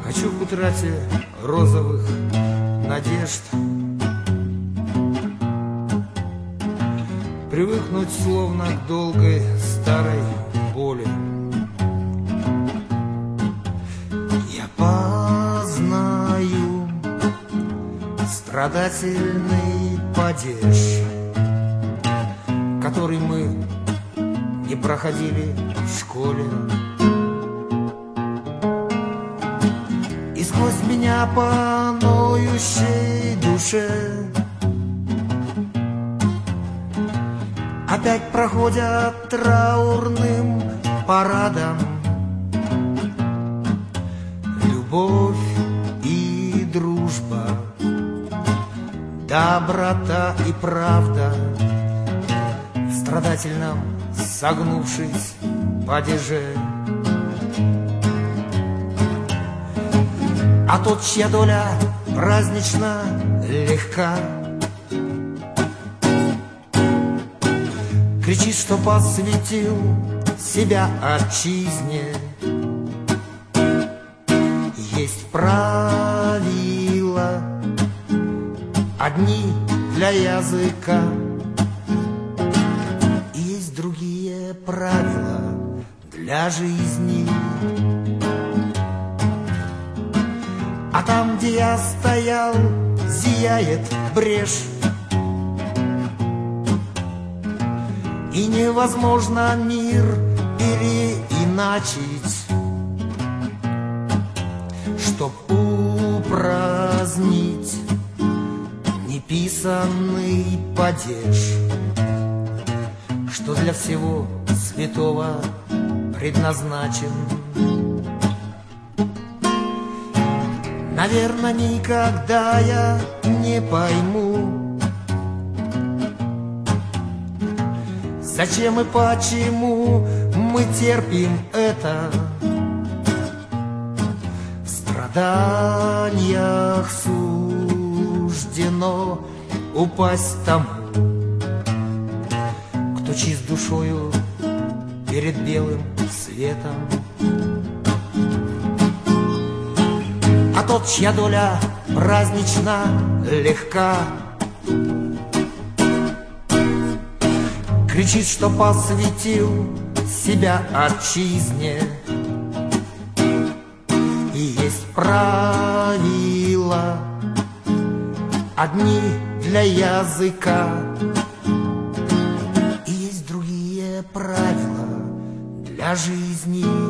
Хочу в утрате розовых надежд привыкнуть словно к долгой старой боли. Я познаю страдательный падеж, который мы не проходили в школе. И сквозь меня по ноющей душе опять проходят траурным парадом любовь и дружба, доброта и правда в страдательном согнувшись падеже. А тот, чья доля празднично легка, кричит, что посвятил себя отчизне. Есть правила, одни для языка, и есть другие правила для жизни. А там, где я стоял, зияет брешь, и невозможно мир переиначить, чтоб упразднить неписанный падеж, что для всего святого предназначен. Наверное, никогда я не пойму, зачем и почему мы терпим это. В страданиях суждено упасть тому, кто чист душою перед белым светом. А тот, чья доля празднично легка, кричит, что посвятил себя отчизне. И есть правила, одни для языка, и есть другие правила для жизни.